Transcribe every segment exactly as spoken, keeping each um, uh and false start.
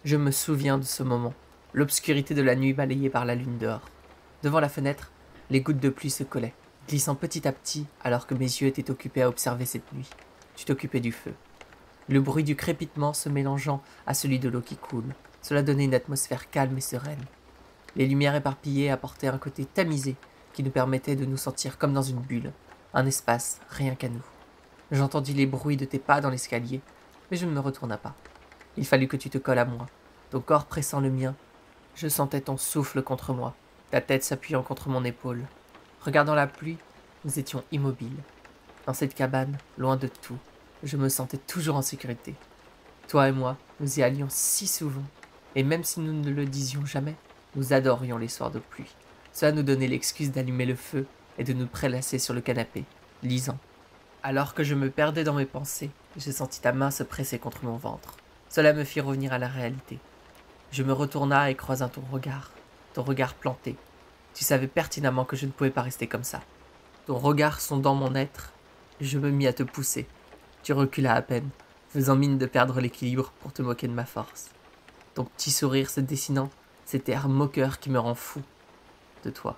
Je me souviens de ce moment, l'obscurité de la nuit balayée par la lune dehors. Devant la fenêtre, les gouttes de pluie se collaient, glissant petit à petit alors que mes yeux étaient occupés à observer cette nuit. Tu t'occupais du feu. Le bruit du crépitement se mélangeant à celui de l'eau qui coule, cela donnait une atmosphère calme et sereine. Les lumières éparpillées apportaient un côté tamisé qui nous permettait de nous sentir comme dans une bulle, un espace rien qu'à nous. J'entendis les bruits de tes pas dans l'escalier, mais je ne me retourna pas. Il fallut que tu te colles à moi, ton corps pressant le mien. Je sentais ton souffle contre moi, ta tête s'appuyant contre mon épaule. Regardant la pluie, nous étions immobiles. Dans cette cabane, loin de tout, je me sentais toujours en sécurité. Toi et moi, nous y allions si souvent, et même si nous ne le disions jamais, nous adorions les soirs de pluie. Cela nous donnait l'excuse d'allumer le feu et de nous prélasser sur le canapé, lisant. Alors que je me perdais dans mes pensées, je sentis ta main se presser contre mon ventre. Cela me fit revenir à la réalité. Je me retourna et croisa ton regard, ton regard planté. Tu savais pertinemment que je ne pouvais pas rester comme ça. Ton regard sondant mon être, je me mis à te pousser. Tu reculas à peine, faisant mine de perdre l'équilibre pour te moquer de ma force. Ton petit sourire se dessinant, cet air moqueur qui me rend fou de toi.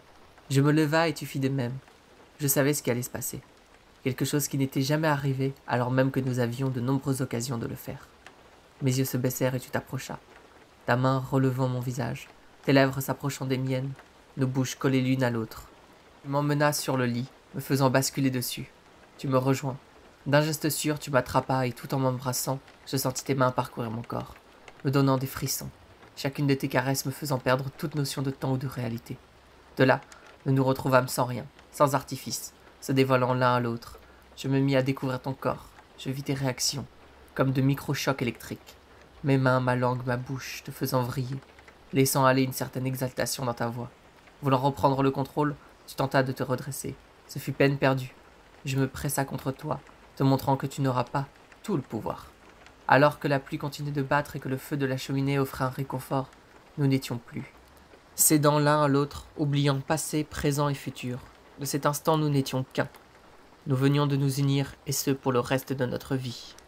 Je me leva et tu fis de même. Je savais ce qui allait se passer. Quelque chose qui n'était jamais arrivé alors même que nous avions de nombreuses occasions de le faire. Mes yeux se baissèrent et tu t'approchas, ta main relevant mon visage, tes lèvres s'approchant des miennes, nos bouches collées l'une à l'autre. Tu m'emmenas sur le lit, me faisant basculer dessus. Tu me rejoins. D'un geste sûr, tu m'attrapas et tout en m'embrassant, je sentis tes mains parcourir mon corps, me donnant des frissons, chacune de tes caresses me faisant perdre toute notion de temps ou de réalité. De là, nous nous retrouvâmes sans rien, sans artifice, se dévoilant l'un à l'autre. Je me mis à découvrir ton corps, je vis tes réactions, comme de micro-chocs électriques. Mes mains, ma langue, ma bouche, te faisant vriller, laissant aller une certaine exaltation dans ta voix. Voulant reprendre le contrôle, tu tentas de te redresser. Ce fut peine perdue. Je me pressa contre toi, te montrant que tu n'auras pas tout le pouvoir. Alors que la pluie continuait de battre et que le feu de la cheminée offrait un réconfort, nous n'étions plus. Cédant l'un à l'autre, oubliant passé, présent et futur. De cet instant, nous n'étions qu'un. Nous venions de nous unir, et ce pour le reste de notre vie.